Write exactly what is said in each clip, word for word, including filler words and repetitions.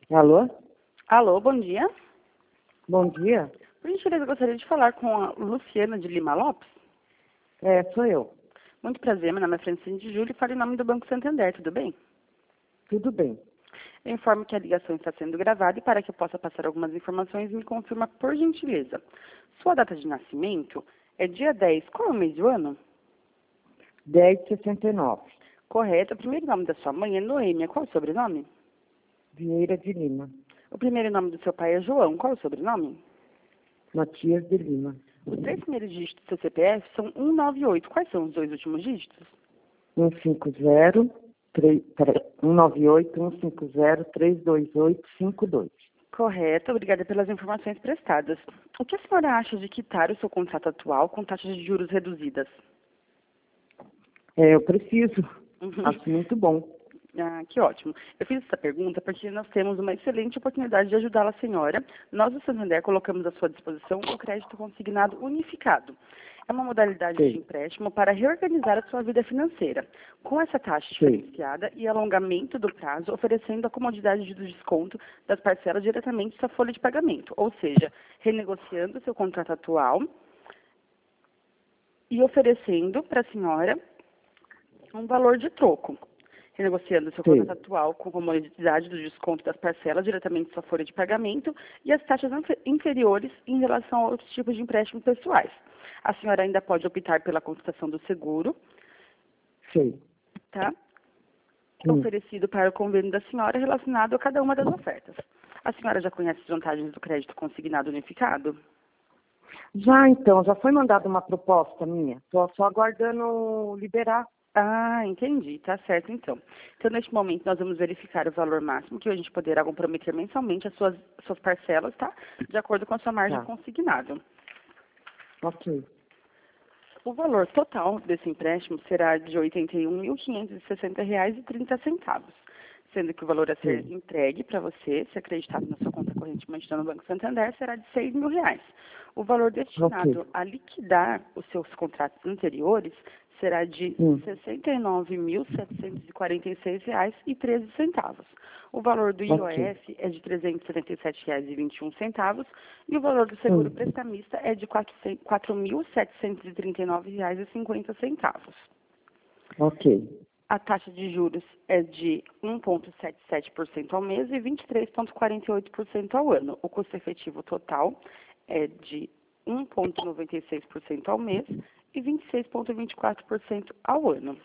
Alô? Alô, bom dia. Bom dia. Por gentileza, eu gostaria de falar com a Luciana de Lima Lopes. É, sou eu. Muito prazer, meu nome é Francine de Júlio e falo em nome do Banco Santander, tudo bem? Tudo bem. Eu informo que a ligação está sendo gravada e para que eu possa passar algumas informações, me confirma por gentileza. Sua data de nascimento é dia dez. Qual é o mês do ano? dez sessenta e nove. Correto. O primeiro nome da sua mãe é Noêmia. Qual é o sobrenome? Vieira de Lima. O primeiro nome do seu pai é João. Qual é o sobrenome? Matias de Lima. Os três primeiros dígitos do seu C P F são cento e noventa e oito. Quais são os dois últimos dígitos? cento e cinquenta, três, peraí, cento e noventa e oito, cento e cinquenta, trezentos e vinte e oito, cinquenta e dois. Correto, obrigada pelas informações prestadas. O que a senhora acha de quitar o seu contrato atual com taxas de juros reduzidas? É, eu preciso. Uhum. Acho muito bom. Ah, que ótimo. Eu fiz essa pergunta porque nós temos uma excelente oportunidade de ajudá-la, senhora. Nós, do Santander, colocamos à sua disposição o crédito consignado unificado. É uma modalidade de Sei, empréstimo para reorganizar a sua vida financeira, com essa taxa sei. diferenciada e alongamento do prazo, oferecendo a comodidade do desconto das parcelas diretamente da folha de pagamento, ou seja, renegociando seu contrato atual e oferecendo para a senhora um valor de troco, renegociando seu contrato Sei. atual com comodidade do desconto das parcelas diretamente da sua folha de pagamento e as taxas infe- inferiores em relação a outros tipos de empréstimos pessoais. A senhora ainda pode optar pela contratação do seguro, Sei. tá? Hum. Oferecido para o convênio da senhora relacionado a cada uma das ofertas. A senhora já conhece as vantagens do crédito consignado unificado? Já então, já foi mandada uma proposta minha. Estou só aguardando liberar. Ah, entendi. Tá certo, então. Então, neste momento, nós vamos verificar o valor máximo que a gente poderá comprometer mensalmente as suas, suas parcelas, tá? De acordo com a sua margem Tá. consignada. Ok. O valor total desse empréstimo será de oitenta e um mil quinhentos e sessenta reais e trinta centavos, sendo que o valor a ser Sei. entregue para você, se acreditado na sua conta corrente mantida no Banco Santander, será de seis mil reais. O valor Ok. destinado a liquidar os seus contratos anteriores será de Hum. sessenta e nove mil setecentos e quarenta e seis reais e treze centavos. O valor do Ok. I O F é de trezentos e setenta e sete reais e vinte e um centavos e o valor do seguro Hum. prestamista é de quatro mil setecentos e trinta e nove reais e cinquenta centavos. Ok. A taxa de juros é de um vírgula setenta e sete por cento ao mês e vinte e três vírgula quarenta e oito por cento ao ano. O custo efetivo total é de um vírgula noventa e seis por cento ao mês e vinte e seis vírgula vinte e quatro por cento ao ano,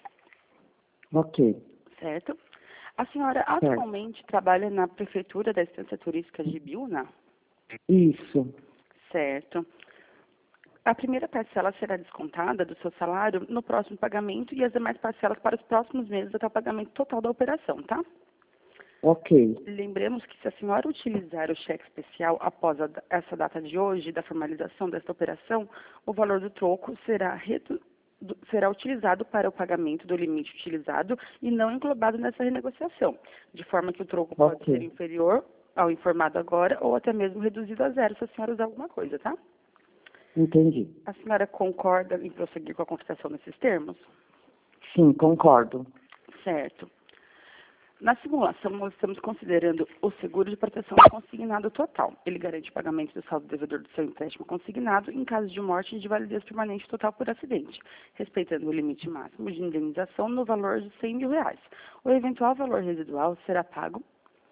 Ok. certo? A senhora Certo. atualmente trabalha na Prefeitura da Estância Turística de Biúna? Isso. Certo. A primeira parcela será descontada do seu salário no próximo pagamento e as demais parcelas para os próximos meses até o pagamento total da operação, tá? Ok. Lembremos que se a senhora utilizar o cheque especial após a, essa data de hoje, da formalização desta operação, o valor do troco será, redu, do, será utilizado para o pagamento do limite utilizado e não englobado nessa renegociação, de forma que o troco pode ser Ok. inferior ao informado agora ou até mesmo reduzido a zero se a senhora usar alguma coisa, tá? Entendi. A senhora concorda em prosseguir com a contratação nesses termos? Sim, concordo. Certo. Na simulação, nós estamos considerando o seguro de proteção consignado total. Ele garante o pagamento do saldo devedor do seu empréstimo consignado em caso de morte e de validez permanente total por acidente, respeitando o limite máximo de indenização no valor de cem mil reais. O eventual valor residual será pago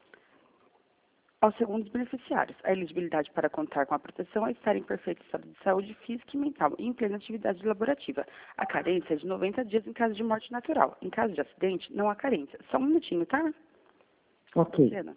aos segundos beneficiários. A elegibilidade para contar com a proteção é estar em perfeito estado de saúde física e mental e em plena atividade laborativa. A carência é de noventa dias em caso de morte natural. Em caso de acidente, não há carência. Só um minutinho, tá? Ok. Luciana.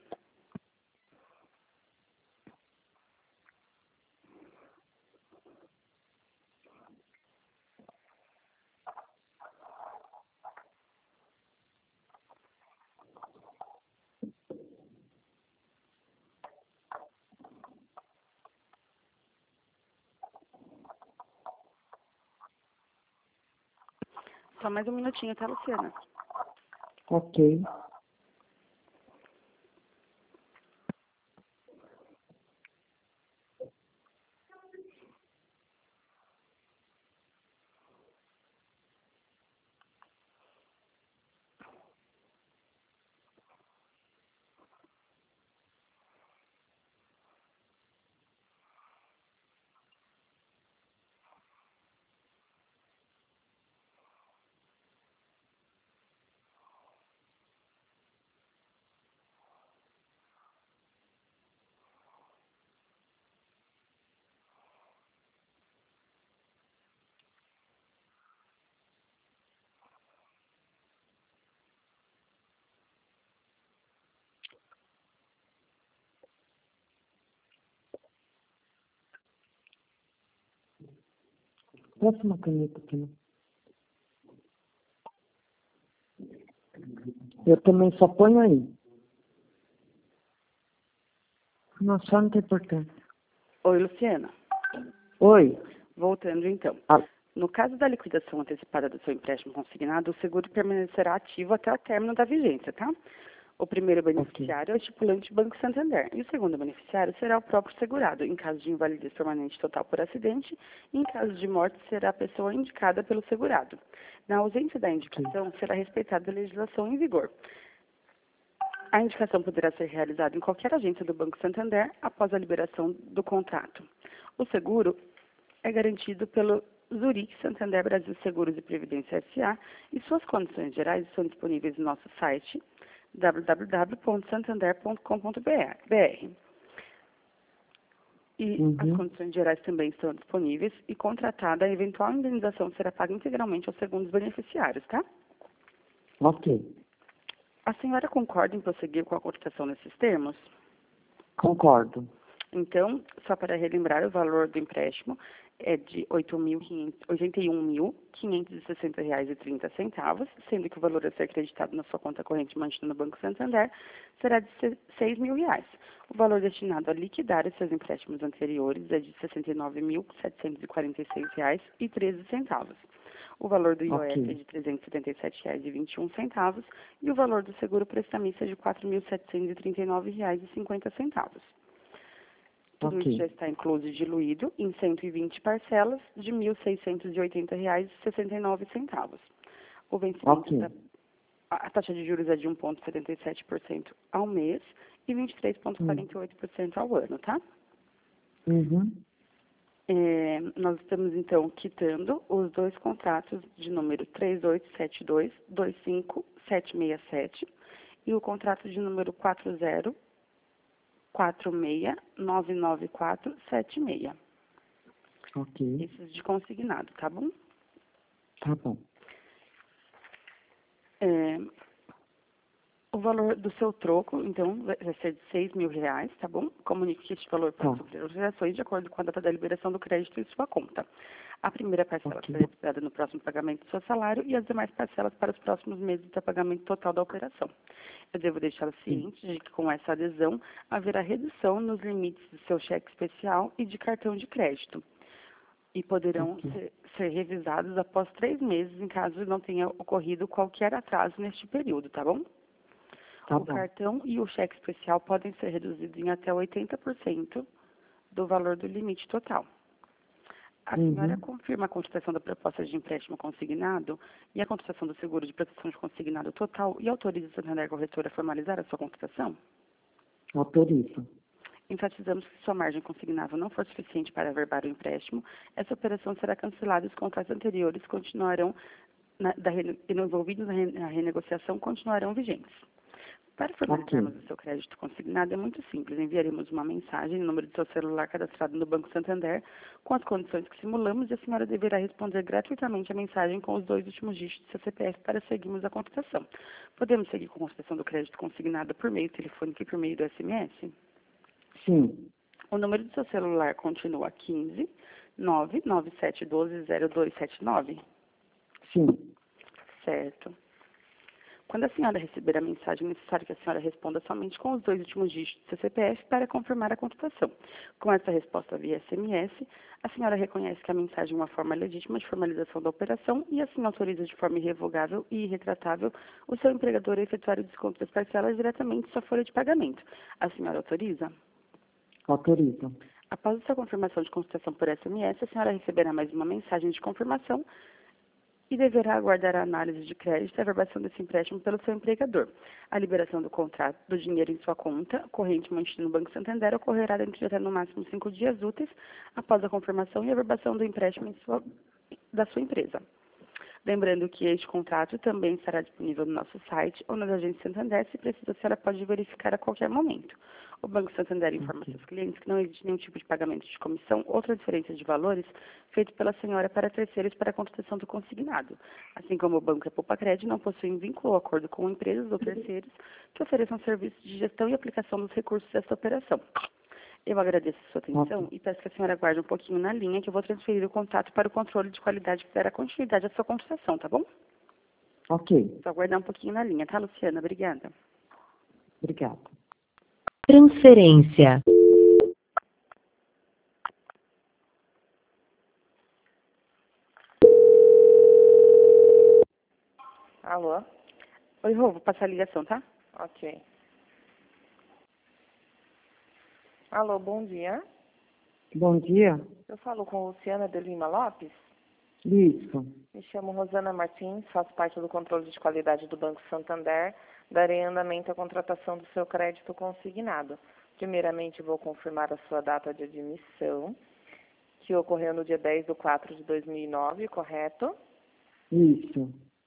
Só mais um minutinho, tá, Luciana? Ok. Passa uma caneta aqui, né? Eu também só ponho aí. Não, só não tem importância. Oi, Luciana. Oi. Voltando então. Ah, No caso da liquidação antecipada do seu empréstimo consignado, o seguro permanecerá ativo até o término da vigência, tá? O primeiro beneficiário é o estipulante Banco Santander e o segundo beneficiário será o próprio segurado, em caso de invalidez permanente total por acidente, e em caso de morte será a pessoa indicada pelo segurado. Na ausência da indicação, será respeitada a legislação em vigor. A indicação poderá ser realizada em qualquer agência do Banco Santander após a liberação do contrato. O seguro é garantido pelo Zurich Santander Brasil Seguros e Previdência S A e suas condições gerais estão disponíveis no nosso site w w w ponto santander ponto com ponto b r. E uhum. as condições gerais também estão disponíveis e contratada, a eventual indenização será paga integralmente aos segundos beneficiários, tá? Ok. A senhora concorda em prosseguir com a cotação nesses termos? Concordo. Então, só para relembrar, o valor do empréstimo é de oitenta e um mil, quinhentos e sessenta reais e trinta centavos, sendo que o valor a ser acreditado na sua conta corrente mantida no Banco Santander será de seis mil reais. O valor destinado a liquidar os seus empréstimos anteriores é de sessenta e nove mil, setecentos e quarenta e seis reais e treze centavos. O valor do I O S Ok. é de trezentos e setenta e sete reais e vinte e um centavos e o valor do seguro prestamista é de quatro mil, setecentos e trinta e nove reais e cinquenta centavos. Tudo Ok. isso já está incluso e diluído em cento e vinte parcelas de mil seiscentos e oitenta reais e sessenta e nove centavos. O vencimento Ok. da, a taxa de juros é de um vírgula setenta e sete por cento ao mês e vinte e três vírgula quarenta e oito por cento ao ano, tá? Uhum. É, nós estamos, então, quitando os dois contratos de número três oito sete dois, dois cinco sete seis sete e o contrato de número quatro zero quatro seis nove nove quatro sete seis. Ok. Esses de consignado, tá bom? Tá bom. É, o valor do seu troco, então, vai vai ser de seis mil reais, tá bom? Comunique que este valor pode Tá. sofrer alterações de acordo com a data da liberação do crédito em sua conta. A primeira parcela Ok. será dada no próximo pagamento do seu salário e as demais parcelas para os próximos meses do pagamento total da operação. Eu devo deixá-lo Sim. ciente de que com essa adesão haverá redução nos limites do seu cheque especial e de cartão de crédito e poderão Ok. ser, ser revisados após três meses em caso não tenha ocorrido qualquer atraso neste período, tá bom? Tá O bom. cartão e o cheque especial podem ser reduzidos em até oitenta por cento do valor do limite total. A senhora Uhum. confirma a contratação da proposta de empréstimo consignado e a contratação do seguro de proteção de consignado total e autoriza a Santander Corretora a formalizar a sua contratação? Autorizo. Enfatizamos que se sua margem consignável não for suficiente para averbar o empréstimo, essa operação será cancelada e os contratos anteriores continuarão, na, da, envolvidos na, re, na renegociação, continuarão vigentes. Para formalizarmos Ok. o seu crédito consignado é muito simples. Enviaremos uma mensagem no número do seu celular cadastrado no Banco Santander com as condições que simulamos e a senhora deverá responder gratuitamente a mensagem com os dois últimos dígitos do seu C P F para seguirmos a contratação. Podemos seguir com a contratação do crédito consignado por meio telefônico e por meio do S M S? Sim. O número do seu celular continua quinze, nove nove sete um dois, zero dois sete nove? Sim. Certo. Quando a senhora receber a mensagem, é necessário que a senhora responda somente com os dois últimos dígitos do seu C P F para confirmar a contratação. Com essa resposta via S M S, a senhora reconhece que a mensagem é uma forma legítima de formalização da operação e assim autoriza de forma irrevogável e irretratável o seu empregador a efetuar o desconto das parcelas diretamente em sua folha de pagamento. A senhora autoriza? Autorizo. Após a sua confirmação de consultação por S M S, a senhora receberá mais uma mensagem de confirmação e deverá aguardar a análise de crédito e a averbação desse empréstimo pelo seu empregador. A liberação do contrato do dinheiro em sua conta, corrente mantida no Banco Santander, ocorrerá dentro de até no máximo cinco dias úteis após a confirmação e a averbação do empréstimo em sua, da sua empresa. Lembrando que este contrato também estará disponível no nosso site ou nas agências Santander, se precisa, a senhora pode verificar a qualquer momento. O Banco Santander informa Ok. seus clientes que não existe nenhum tipo de pagamento de comissão ou transferência de valores feito pela senhora para terceiros para a contratação do consignado. Assim como o Banco e a Poupa Crédito não possuem vínculo ou acordo com empresas ou terceiros que ofereçam serviços de gestão e aplicação dos recursos desta operação. Eu agradeço a sua atenção Ok. e peço que a senhora aguarde um pouquinho na linha, que eu vou transferir o contato para o controle de qualidade que dará continuidade à sua conversação, tá bom? Ok. Só aguardar um pouquinho na linha, tá, Luciana? Obrigada. Obrigada. Transferência. Alô? Oi, Rô, vou passar a ligação, tá? Ok. Alô, bom dia. Bom dia. Eu falo com Luciana de Lima Lopes. Isso. Me chamo Rosana Martins, faço parte do controle de qualidade do Banco Santander. Darei andamento à contratação do seu crédito consignado. Primeiramente, vou confirmar a sua data de admissão, que ocorreu no dia dez de quatro de dois mil e nove, correto? Isso.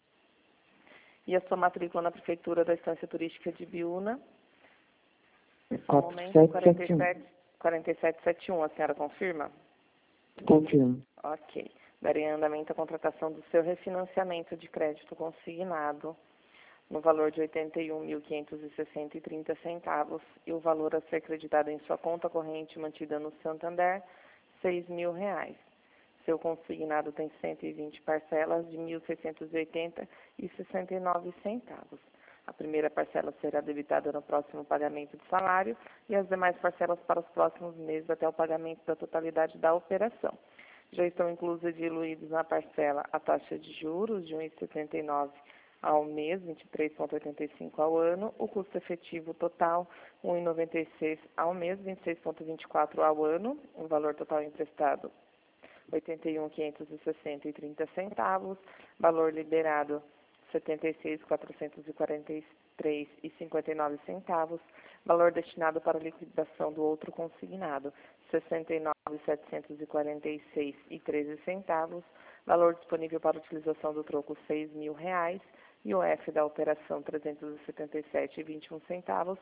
E a sua matrícula na Prefeitura da Estância Turística de Biúna. Só um momento, quatro sete sete um. quarenta e sete setenta e um, a senhora confirma? Confirmo. Ok. Darei andamento à contratação do seu refinanciamento de crédito consignado no valor de oitenta e um mil quinhentos e sessenta e trinta centavos e o valor a ser creditado em sua conta corrente mantida no Santander, seis mil reais. Seu consignado tem cento e vinte parcelas de mil seiscentos e oitenta e sessenta e nove centavos. A primeira parcela será debitada no próximo pagamento de salário e as demais parcelas para os próximos meses até o pagamento da totalidade da operação. Já estão inclusos e diluídos na parcela a taxa de juros de um vírgula setenta e nove ao mês, vinte e três vírgula oitenta e cinco ao ano, o custo efetivo total um vírgula noventa e seis ao mês, vinte e seis vírgula vinte e quatro ao ano, o valor total emprestado oitenta e um mil quinhentos e sessenta e trinta centavos, valor liberado setenta e seis mil quatrocentos e quarenta e três e cinquenta e nove centavos, valor destinado para liquidação do outro consignado sessenta e nove mil setecentos e quarenta e seis e treze centavos, valor disponível para utilização do troco seis mil reais, I O F da operação trezentos e setenta e sete e vinte e um centavos,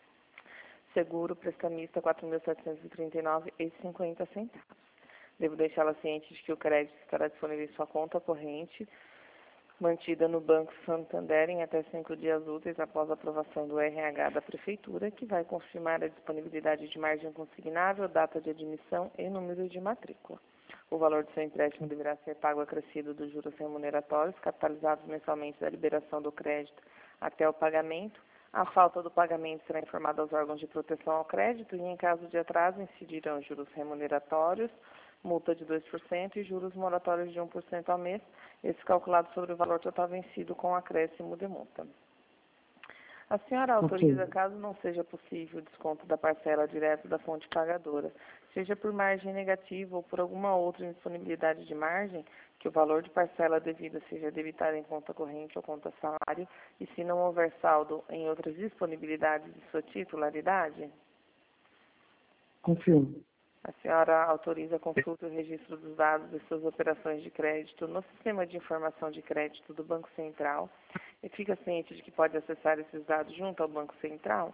seguro prestamista quatro mil setecentos e trinta e nove e cinquenta centavos. Devo deixá-la ciente de que o crédito estará disponível em sua conta corrente, mantida no Banco Santander em até cinco dias úteis após a aprovação do R H da Prefeitura, que vai confirmar a disponibilidade de margem consignável, data de admissão e número de matrícula. O valor do seu empréstimo deverá ser pago acrescido dos juros remuneratórios, capitalizados mensalmente da liberação do crédito até o pagamento. A falta do pagamento será informada aos órgãos de proteção ao crédito e, em caso de atraso, incidirão juros remuneratórios, multa de dois por cento e juros moratórios de um por cento ao mês, esse calculado sobre o valor total vencido com acréscimo de multa. A senhora autoriza, Ok. caso não seja possível o desconto da parcela direto da fonte pagadora, seja por margem negativa ou por alguma outra indisponibilidade de margem, que o valor de parcela devida seja debitado em conta corrente ou conta salário, e se não houver saldo em outras disponibilidades de sua titularidade? Confirmo. A senhora autoriza a consulta e o registro dos dados de suas operações de crédito no Sistema de Informação de Crédito do Banco Central e fica ciente de que pode acessar esses dados junto ao Banco Central?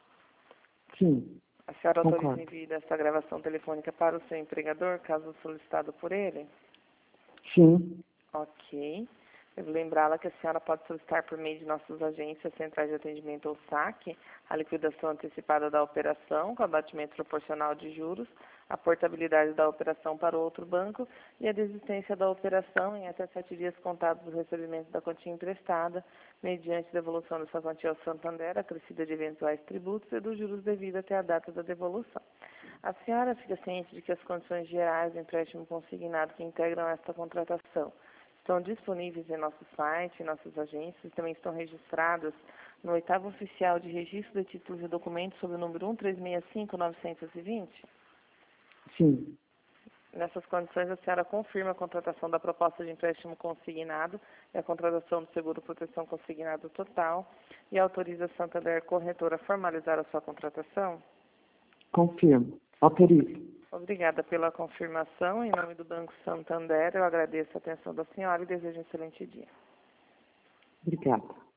Sim. A senhora autoriza o Concordo. envio dessa gravação telefônica para o seu empregador, caso solicitado por ele? Sim. Ok. Devo lembrá-la que a senhora pode solicitar por meio de nossas agências, centrais de atendimento ou saque, a liquidação antecipada da operação, com abatimento proporcional de juros, a portabilidade da operação para outro banco e a desistência da operação em até sete dias contados do recebimento da quantia emprestada, mediante devolução dessa quantia ao Santander, acrescida de eventuais tributos e dos juros devidos até a data da devolução. A senhora fica ciente de que as condições gerais do empréstimo consignado que integram esta contratação estão disponíveis em nosso site, em nossas agências, e também estão registradas no oitavo oficial de registro de títulos e documentos sob o número um três seis cinco nove dois zero? Sim. Nessas condições, a senhora confirma a contratação da proposta de empréstimo consignado e a contratação do seguro proteção consignado total e autoriza a Santander Corretora a formalizar a sua contratação? Confirmo. Autorizo. Obrigada pela confirmação. Em nome do Banco Santander, eu agradeço a atenção da senhora e desejo um excelente dia. Obrigada.